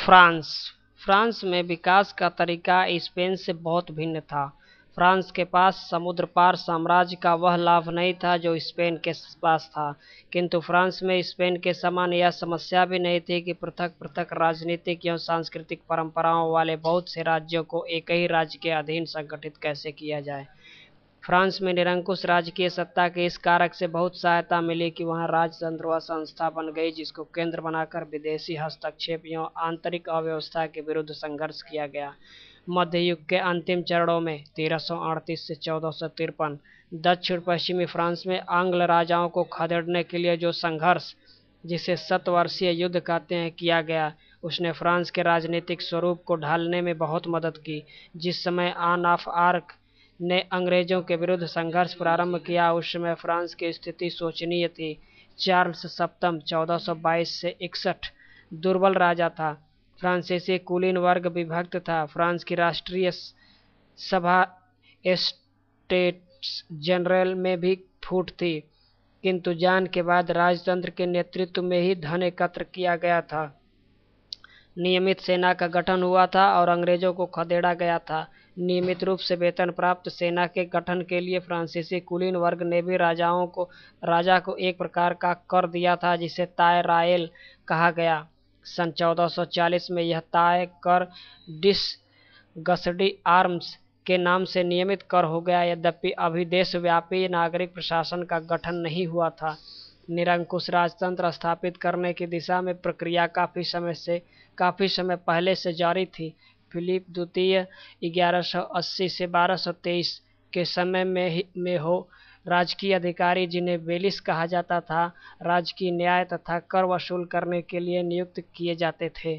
France France में विकास का तरीका स्पेन से बहुत भिन्न था। फ्रांस के पास समुद्र पार साम्राज्य का वह लाभ नहीं था जो स्पेन के पास था, किंतु फ्रांस में स्पेन के समान यह समस्या भी नहीं थी कि पृथक पृथक राजनीतिक एवं सांस्कृतिक परंपराओं वाले बहुत से राज्यों को एक ही राज्य के अधीन संगठित कैसे किया जाए। फ्रांस में निरंकुश राजकीय सत्ता के इस कारक से बहुत सहायता मिली कि वहां राजतंत्र वह संस्था बन गई जिसको केंद्र बनाकर विदेशी हस्तक्षेप एवं आंतरिक अव्यवस्था के विरुद्ध संघर्ष किया गया। मध्य युग के अंतिम चरणों में 1338 से 1453 दक्षिण पश्चिमी फ्रांस में आंग्ल राजाओं को खदेड़ने के लिए जो संघर्ष, जिसे शतवर्षीय युद्ध कहते हैं, किया गया, उसने फ्रांस के राजनीतिक स्वरूप को ढालने में बहुत मदद की। जिस समय आन ऑफ आर्क ने अंग्रेजों के विरुद्ध संघर्ष प्रारंभ किया उस समय फ्रांस की स्थिति शोचनीय थी। चार्ल्स सप्तम 1422 से 61 दुर्बल राजा था। फ्रांसीसी कुलीन वर्ग विभक्त था। फ्रांस की राष्ट्रीय सभा स्टेट्स जनरल में भी फूट थी, किंतु जान के बाद राजतंत्र के नेतृत्व में ही धन एकत्र किया गया था। नियमित सेना का गठन हुआ था और अंग्रेजों को खदेड़ा गया था। नियमित रूप से वेतन प्राप्त सेना के गठन के लिए फ्रांसीसी कुलीन वर्ग ने भी राजा को एक प्रकार का कर दिया था जिसे ताय रायल कहा गया। सन 1440 में यह ताय कर डिस गसडी आर्म्स के नाम से नियमित कर हो गया। यद्यपि अभी देशव्यापी नागरिक प्रशासन का गठन नहीं हुआ था। निरंकुश राजतंत्र स्थापित करने की दिशा में प्रक्रिया काफी समय पहले से जारी थी। फिलिप द्वितीय 1180 से 1223 के समय में हो राजकीय अधिकारी, जिन्हें बेलिस कहा जाता था, राजकीय न्याय तथा कर वसूल करने के लिए नियुक्त किए जाते थे।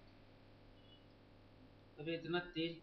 अरे इतना तेज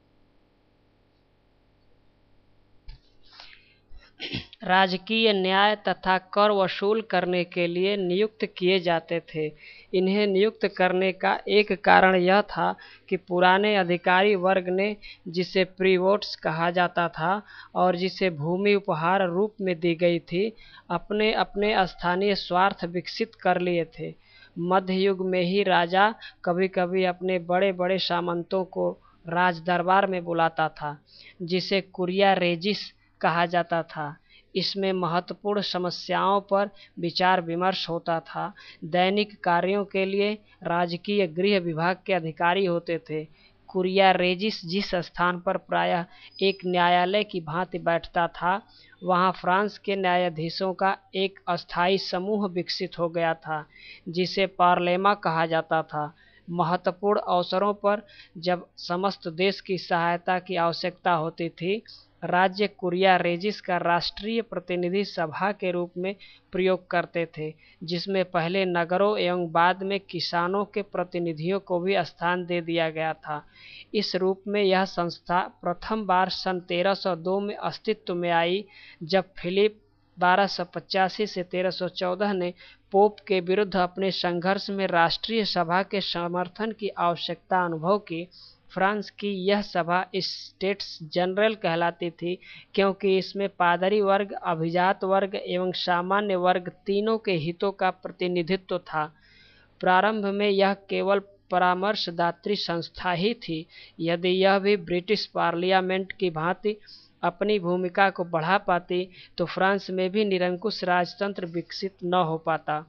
राजकीय न्याय तथा कर वसूल करने के लिए नियुक्त किए जाते थे। इन्हें नियुक्त करने का एक कारण यह था कि पुराने अधिकारी वर्ग ने, जिसे प्रीवोट्स कहा जाता था और जिसे भूमि उपहार रूप में दी गई थी, अपने अपने स्थानीय स्वार्थ विकसित कर लिए थे। मध्य युग में ही राजा कभी कभी अपने बड़े बड़े सामंतों को राज दरबार में बुलाता था, जिसे कुरिया रेजिस कहा जाता था। इसमें महत्वपूर्ण समस्याओं पर विचार विमर्श होता था। दैनिक कार्यों के लिए राजकीय गृह विभाग के अधिकारी होते थे। कुरिया रेजिस जिस स्थान पर प्रायः एक न्यायालय की भांति बैठता था, वहां फ्रांस के न्यायाधीशों का एक अस्थायी समूह विकसित हो गया था, जिसे पार्लेमा कहा जाता था। महत्वपूर्ण अवसरों पर जब समस्त देश की सहायता की आवश्यकता होती थी, राज्य कुरिया रेजिस का राष्ट्रीय प्रतिनिधि सभा के रूप में प्रयोग करते थे, जिसमें पहले नगरों एवं बाद में किसानों के प्रतिनिधियों को भी स्थान दे दिया गया था। इस रूप में यह संस्था प्रथम बार सन 1302 में अस्तित्व में आई, जब फिलिप 1285 से 1314 ने पोप के विरुद्ध अपने संघर्ष में राष्ट्रीय सभा के समर्थन की आवश्यकता अनुभव की। फ्रांस की यह सभा स्टेट्स जनरल कहलाती थी, क्योंकि इसमें पादरी वर्ग, अभिजात वर्ग एवं सामान्य वर्ग तीनों के हितों का प्रतिनिधित्व था। प्रारंभ में यह केवल परामर्शदात्री संस्था ही थी। यदि यह भी ब्रिटिश पार्लियामेंट की भांति अपनी भूमिका को बढ़ा पाती, तो फ्रांस में भी निरंकुश राजतंत्र विकसित न हो पाता।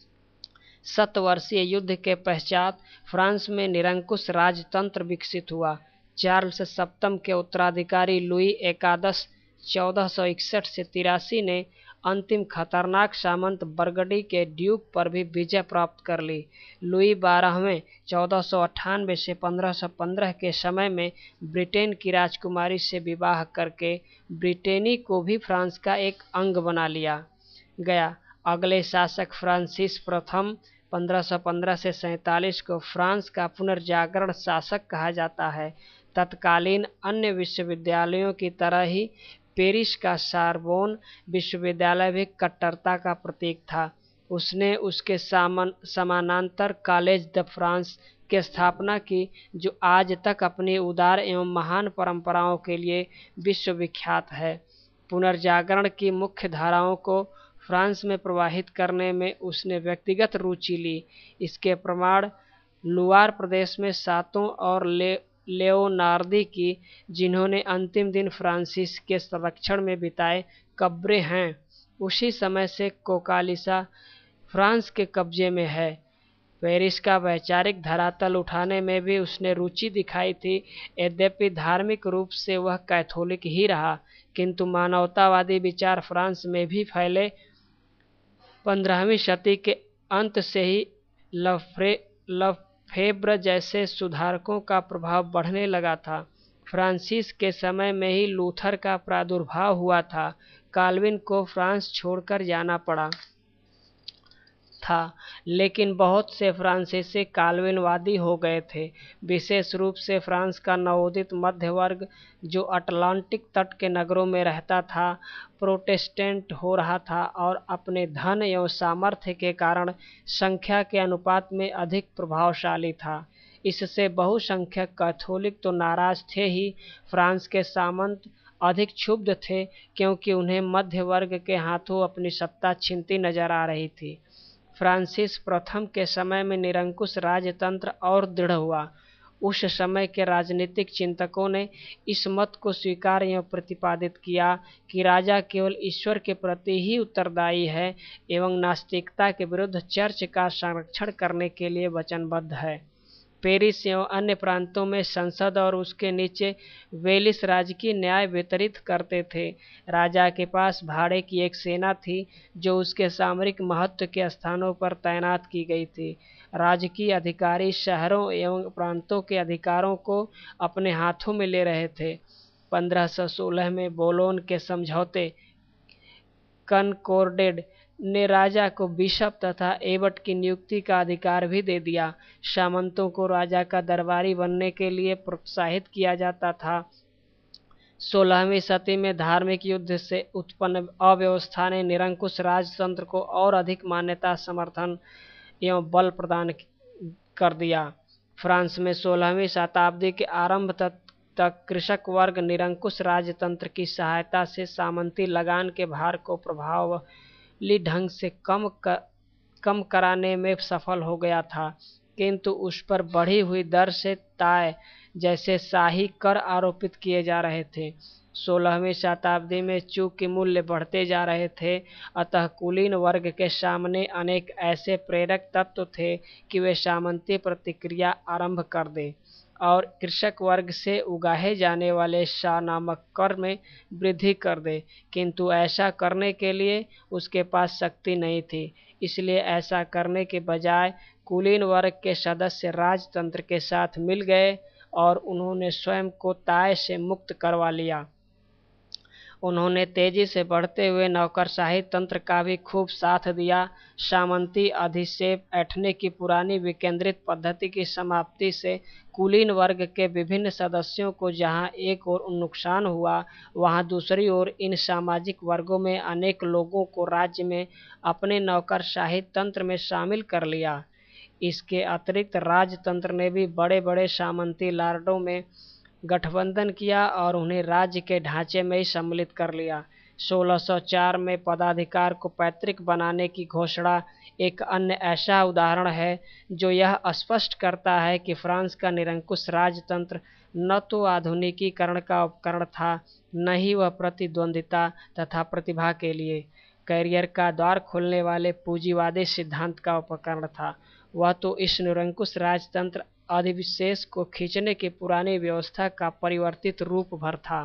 शतवर्षीय युद्ध के पश्चात फ्रांस में निरंकुश राजतंत्र विकसित हुआ। चार्ल्स सप्तम के उत्तराधिकारी लुई एकादश 1461 से 83 ने अंतिम खतरनाक सामंत बरगडी के ड्यूक पर भी विजय प्राप्त कर ली। लुई 12वें 1498 से 1515 के समय में ब्रिटेन की राजकुमारी से विवाह करके ब्रिटेनी को भी फ्रांस का एक अंग बना लिया गया। अगले शासक फ्रांसिस प्रथम 1515 से 47 को फ्रांस का पुनर्जागरण शासक कहा जाता है। तत्कालीन अन्य विश्वविद्यालयों की तरह ही पेरिस का सारबोन विश्वविद्यालय भी कट्टरता का प्रतीक था। उसने उसके समानांतर कॉलेज द फ्रांस की स्थापना की, जो आज तक अपनी उदार एवं महान परंपराओं के लिए विश्वविख्यात है। पुनर्जागरण की मुख्य धाराओं को फ्रांस में प्रवाहित करने में उसने व्यक्तिगत रुचि ली। इसके प्रमाण लुआर प्रदेश में सातों और लेओनार्दी की, जिन्होंने अंतिम दिन फ्रांसिस के संरक्षण में बिताए, कब्रें हैं। उसी समय से कोकालिसा फ्रांस के कब्जे में है। पेरिस का वैचारिक धरातल उठाने में भी उसने रुचि दिखाई थी। यद्यपि धार्मिक रूप से वह कैथोलिक ही रहा, किंतु मानवतावादी विचार फ्रांस में भी फैले। 15वीं शती के अंत से ही लफेब्र जैसे सुधारकों का प्रभाव बढ़ने लगा था। फ्रांसिस के समय में ही लूथर का प्रादुर्भाव हुआ था। काल्विन को फ्रांस छोड़कर जाना पड़ा था, लेकिन बहुत से फ्रांसीसी काल्विनवादी हो गए थे, विशेष रूप से फ्रांस का नवोदित मध्य वर्ग, जो अटलांटिक तट के नगरों में रहता था, प्रोटेस्टेंट हो रहा था और अपने धन एवं सामर्थ्य के कारण संख्या के अनुपात में अधिक प्रभावशाली था। इससे बहुसंख्यक कैथोलिक तो नाराज थे ही, फ्रांस के सामंत अधिक क्षुब्ध थे, क्योंकि उन्हें मध्य वर्ग के हाथों अपनी सत्ता छिनती नजर आ रही थी। फ्रांसिस प्रथम के समय में निरंकुश राजतंत्र और दृढ़ हुआ। उस समय के राजनीतिक चिंतकों ने इस मत को स्वीकार एवं प्रतिपादित किया कि राजा केवल ईश्वर के प्रति ही उत्तरदायी है एवं नास्तिकता के विरुद्ध चर्च का संरक्षण करने के लिए वचनबद्ध है। पेरिस एवं अन्य प्रांतों में संसद और उसके नीचे वेलिस राजकीय न्याय वितरित करते थे। राजा के पास भाड़े की एक सेना थी, जो उसके सामरिक महत्व के स्थानों पर तैनात की गई थी। राजकीय अधिकारी शहरों एवं प्रांतों के अधिकारों को अपने हाथों में ले रहे थे। 1516 में बोलोन के समझौते कनकोर्डेड ने राजा को बिशप तथा एबट की नियुक्ति का अधिकार भी दे दिया। सामंतों को राजा का दरबारी बनने के लिए प्रोत्साहित किया जाता था। 16वीं सदी में धार्मिक युद्ध से उत्पन्न अव्यवस्था ने निरंकुश राजतंत्र को और अधिक मान्यता, समर्थन एवं बल प्रदान कर दिया। फ्रांस में 16वीं शताब्दी के आरंभ तक कृषक वर्ग निरंकुश राजतंत्र की सहायता से सामंती लगान के भार को प्रभावशाली ढंग से कम कराने में सफल हो गया था, किंतु उस पर बढ़ी हुई दर से ताय जैसे शाही कर आरोपित किए जा रहे थे। 16वीं शताब्दी में चूंकि मूल्य बढ़ते जा रहे थे, अतः कुलीन वर्ग के सामने अनेक ऐसे प्रेरक तत्व थे कि वे सामंती प्रतिक्रिया आरंभ कर दें और कृषक वर्ग से उगाहे जाने वाले शाह नामक कर में वृद्धि कर दे, किंतु ऐसा करने के लिए उसके पास शक्ति नहीं थी। इसलिए ऐसा करने के बजाय कुलीन वर्ग के सदस्य राजतंत्र के साथ मिल गए और उन्होंने स्वयं को ताय से मुक्त करवा लिया। उन्होंने तेजी से बढ़ते हुए नौकरशाही तंत्र का भी खूब साथ दिया। सामंती अधिक्षेप ऐंठने की पुरानी विकेंद्रित पद्धति की समाप्ति से कुलीन वर्ग के विभिन्न सदस्यों को जहां एक ओर नुकसान हुआ, वहां दूसरी ओर इन सामाजिक वर्गों में अनेक लोगों को राज्य में अपने नौकरशाही तंत्र में शामिल कर लिया। इसके अतिरिक्त राजतंत्र ने भी बड़े बड़े सामंती लॉर्डों में गठबंधन किया और उन्हें राज्य के ढांचे में ही सम्मिलित कर लिया। 1604 में पदाधिकार को पैतृक बनाने की घोषणा एक अन्य ऐसा उदाहरण है जो यह स्पष्ट करता है कि फ्रांस का निरंकुश राजतंत्र न तो आधुनिकीकरण का उपकरण था, न ही वह प्रतिद्वंदिता तथा प्रतिभा के लिए कैरियर का द्वार खोलने वाले पूंजीवादी सिद्धांत का उपकरण था। वह तो इस निरंकुश राजतंत्र अधिविशेष को खींचने की पुरानी व्यवस्था का परिवर्तित रूप भर था।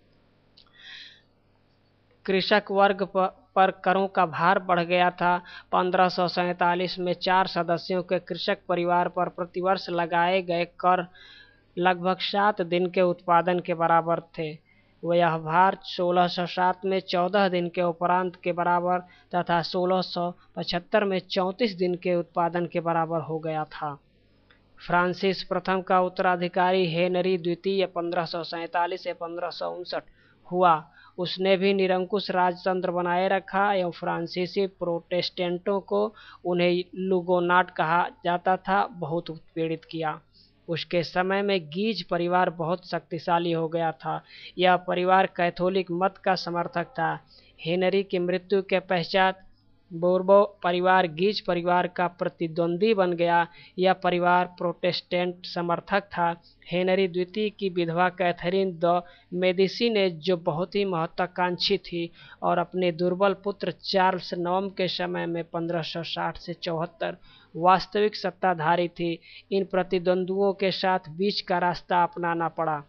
कृषक वर्ग पर करों का भार बढ़ गया था। 1547 में 4 सदस्यों के कृषक परिवार पर प्रतिवर्ष लगाए गए कर लगभग 7 दिन के उत्पादन के बराबर थे। यह भार 1607 में 14 दिन के उपरांत के बराबर तथा 1675 में 34 दिन के उत्पादन के बराबर हो गया था। फ्रांसिस प्रथम का उत्तराधिकारी हेनरी द्वितीय 1547 से 1559 हुआ। उसने भी निरंकुश राजतंत्र बनाए रखा एवं फ्रांसीसी प्रोटेस्टेंटों को, उन्हें लुगोनाट कहा जाता था, बहुत उत्पीड़ित किया। उसके समय में गीज परिवार बहुत शक्तिशाली हो गया था। यह परिवार कैथोलिक मत का समर्थक था। हेनरी की मृत्यु के पश्चात बोर्बो परिवार गीज परिवार का प्रतिद्वंदी बन गया। यह परिवार प्रोटेस्टेंट समर्थक था। हेनरी द्वितीय की विधवा कैथरीन द मेडिसी ने, जो बहुत ही महत्वाकांक्षी थी और अपने दुर्बल पुत्र चार्ल्स नवम के समय में 1560 से 74 वास्तविक सत्ताधारी थी, इन प्रतिद्वंद्वुओं के साथ बीच का रास्ता अपनाना पड़ा।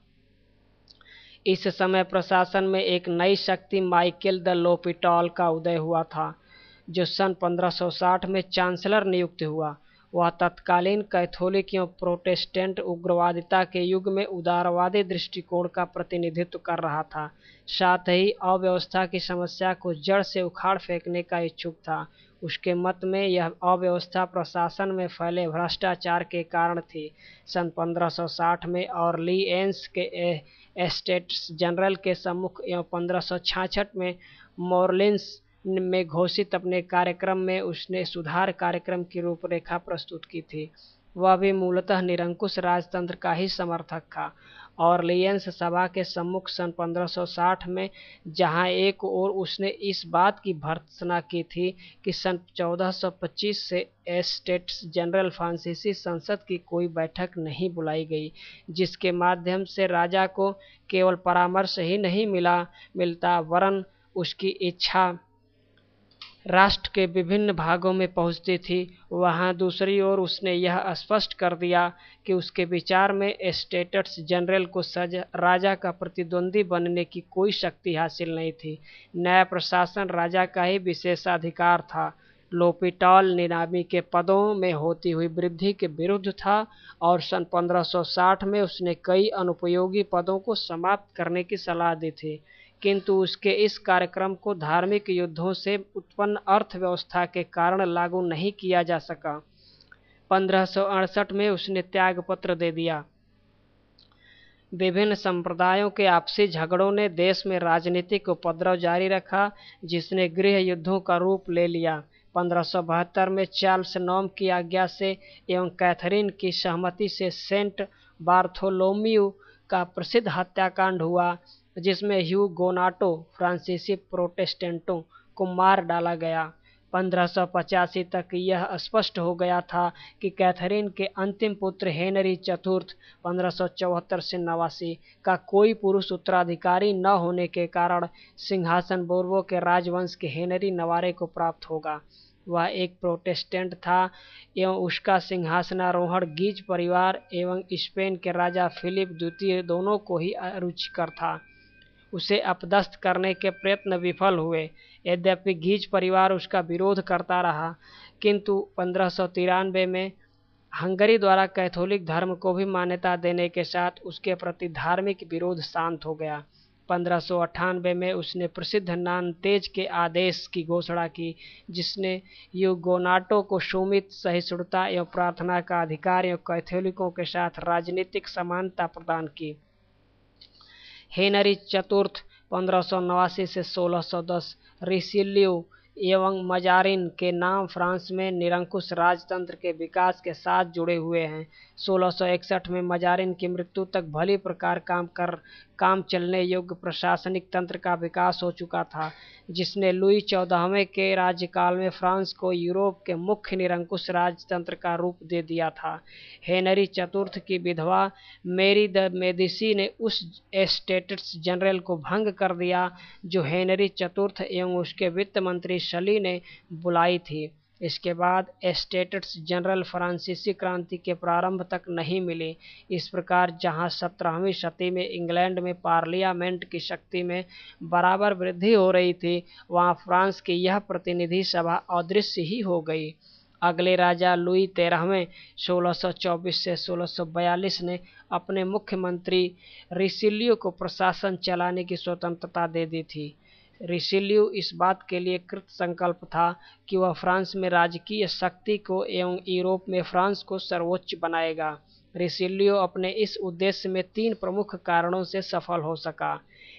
इस समय प्रशासन में एक नई शक्ति माइकल द लोपिटॉल का उदय हुआ था, जो सन 1560 में चांसलर नियुक्त हुआ। वह तत्कालीन कैथोलिक एवं प्रोटेस्टेंट उग्रवादिता के युग में उदारवादी दृष्टिकोण का प्रतिनिधित्व कर रहा था, साथ ही अव्यवस्था की समस्या को जड़ से उखाड़ फेंकने का इच्छुक था। उसके मत में यह अव्यवस्था प्रशासन में फैले भ्रष्टाचार के कारण थी। सन 1560 में ऑरलियंस के एस्टेट्स जनरल के सम्मुख एवं 1566 में मोरलिन्स में घोषित अपने कार्यक्रम में उसने सुधार कार्यक्रम की रूपरेखा प्रस्तुत की थी। वह भी मूलतः निरंकुश राजतंत्र का ही समर्थक था। ऑरलियंस सभा के सम्मुख सन 1560 में जहां एक ओर उसने इस बात की भर्त्सना की थी कि सन 1425 से एस्टेट्स जनरल फ्रांसीसी संसद की कोई बैठक नहीं बुलाई गई, जिसके माध्यम से राजा को केवल परामर्श ही नहीं मिलता वरन उसकी इच्छा राष्ट्र के विभिन्न भागों में पहुंचती थी। वहां दूसरी ओर उसने यह स्पष्ट कर दिया कि उसके विचार में एस्टेट्स जनरल को राजा का प्रतिद्वंदी बनने की कोई शक्ति हासिल नहीं थी। न्याय प्रशासन राजा का ही विशेषाधिकार था। लोपिटॉल नीलामी के पदों में होती हुई वृद्धि के विरुद्ध था और सन 1560 में उसने कई अनुपयोगी पदों को समाप्त करने की सलाह दी थी, किंतु उसके इस कार्यक्रम को धार्मिक युद्धों से उत्पन्न अर्थव्यवस्था के कारण लागू नहीं किया जा सका। 1568 में उसने त्यागपत्र दे दिया। विभिन्न संप्रदायों के आपसी झगड़ों ने देश में राजनीतिक उपद्रव जारी रखा, जिसने गृह युद्धों का रूप ले लिया। 1572 में चार्ल्स नौम की आज्ञा से एवं कैथरीन की सहमति से सेंट बार्थोलोम्यू का प्रसिद्ध हत्याकांड हुआ, जिसमें ह्यूगोनाटों फ्रांसीसी प्रोटेस्टेंटों को मार डाला गया। 1585 तक यह स्पष्ट हो गया था कि कैथरीन के अंतिम पुत्र हेनरी चतुर्थ 1574 से 89 का कोई पुरुष उत्तराधिकारी न होने के कारण सिंहासन बोर्बो के राजवंश के हेनरी नवारे को प्राप्त होगा। वह एक प्रोटेस्टेंट था एवं उसका सिंहासनारोहण गीज परिवार एवं स्पेन के राजा फिलिप द्वितीय दोनों को ही अरुचिकर था। उसे अपदस्थ करने के प्रयत्न विफल हुए। यद्यपि गीज परिवार उसका विरोध करता रहा, किंतु 1593 में हंगरी द्वारा कैथोलिक धर्म को भी मान्यता देने के साथ उसके प्रति धार्मिक विरोध शांत हो गया। 1598 में उसने प्रसिद्ध नानतेज के आदेश की घोषणा की, जिसने ह्यूगोनाटों को सुमित सहिष्णुता एवं प्रार्थना का अधिकार एवं कैथोलिकों के साथ राजनीतिक समानता प्रदान की। हेनरी चतुर्थ 1589 से 1610 रिसिल्यू एवं मजारिन के नाम फ्रांस में निरंकुश राजतंत्र के विकास के साथ जुड़े हुए हैं। 1661 में मजारिन की मृत्यु तक भली प्रकार काम चलने योग्य प्रशासनिक तंत्र का विकास हो चुका था, जिसने लुई 14वें के राज्यकाल में फ्रांस को यूरोप के मुख्य निरंकुश राजतंत्र का रूप दे दिया था। हेनरी चतुर्थ की विधवा मेरी द मेडिसी ने उस एस्टेट्स जनरल को भंग कर दिया जो हेनरी चतुर्थ एवं उसके वित्त मंत्री शली ने बुलाई थी। इसके बाद एस्टेट्स जनरल फ्रांसीसी क्रांति के प्रारंभ तक नहीं मिली। इस प्रकार जहां 17वीं शती में इंग्लैंड में पार्लियामेंट की शक्ति में बराबर वृद्धि हो रही थी, वहां फ्रांस की यह प्रतिनिधि सभा अदृश्य ही हो गई। अगले राजा लुई 13वें 1624 से 1642 ने अपने मुख्यमंत्री रिसिल्यू को प्रशासन चलाने की स्वतंत्रता दे दी थी। रिसिल्यू इस बात के लिए कृत संकल्प था कि वह फ्रांस में राजकीय शक्ति को एवं यूरोप में फ्रांस को सर्वोच्च बनाएगा। रिसिल्यू अपने इस उद्देश्य में 3 प्रमुख कारणों से सफल हो सका।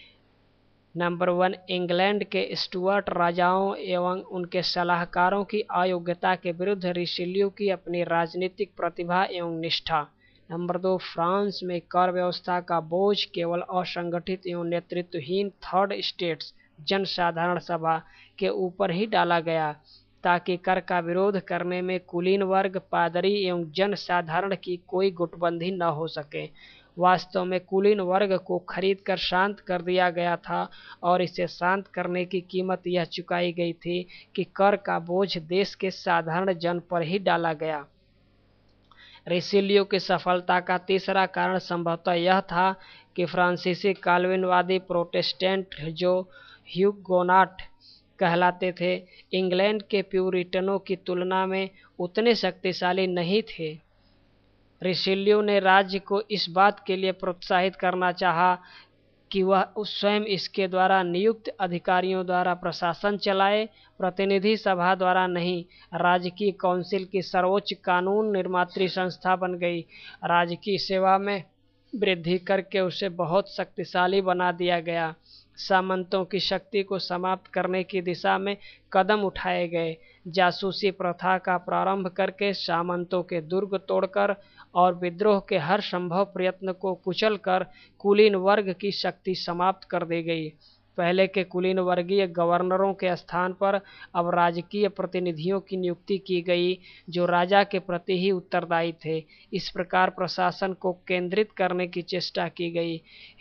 नंबर 1, इंग्लैंड के स्टुअर्ट राजाओं एवं उनके सलाहकारों की अयोग्यता के विरुद्ध रिसिल्यू की अपनी राजनीतिक प्रतिभा एवं निष्ठा। नंबर 2, फ्रांस में कर व्यवस्था का बोझ केवल असंगठित एवं नेतृत्वहीन थर्ड स्टेट्स जनसाधारण सभा के ऊपर ही डाला गया। ताकि कर का विरोध करने में कुलीन वर्ग, पादरी एवं जन साधारण की कोई गुटबंदी न हो सके। वास्तव में कुलीन वर्ग को खरीद कर शांत कर दिया गया था और इसे शांत करने की कीमत यह चुकाई गई थी कि कर का बोझ देश के साधारण जन पर ही डाला गया। रिसिलियो की सफलता का तीसरा कारण संभवतः यह था कि फ्रांसीसी काल्विनवादी प्रोटेस्टेंट, जो ह्यूगोनाट कहलाते थे, इंग्लैंड के प्यूरिटनों की तुलना में उतने शक्तिशाली नहीं थे। रिसिलियो ने राज्य को इस बात के लिए प्रोत्साहित करना चाहा कि वह स्वयं इसके द्वारा नियुक्त अधिकारियों द्वारा प्रशासन चलाए, प्रतिनिधि सभा द्वारा नहीं। राजकीय काउंसिल की सर्वोच्च कानून निर्मात्री संस्था बन गई। राजकीय सेवा में वृद्धि करके उसे बहुत शक्तिशाली बना दिया गया। सामंतों की शक्ति को समाप्त करने की दिशा में कदम उठाए गए। जासूसी प्रथा का प्रारंभ करके सामंतों के दुर्ग तोड़कर और विद्रोह के हर संभव प्रयत्न को कुचलकर कुलीन वर्ग की शक्ति समाप्त कर दी गई। पहले के कुलीन वर्गीय गवर्नरों के स्थान पर अब राजकीय प्रतिनिधियों की नियुक्ति की गई, जो राजा के प्रति ही उत्तरदायी थे। इस प्रकार प्रशासन को केंद्रित करने की चेष्टा की गई।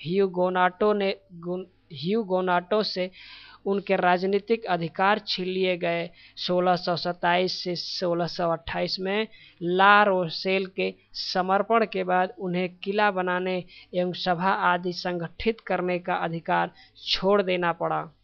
ह्यूगोनाटों से उनके राजनीतिक अधिकार छीन लिए गए। 1627 से 1628 में ला रोशेल के समर्पण के बाद उन्हें किला बनाने एवं सभा आदि संगठित करने का अधिकार छोड़ देना पड़ा।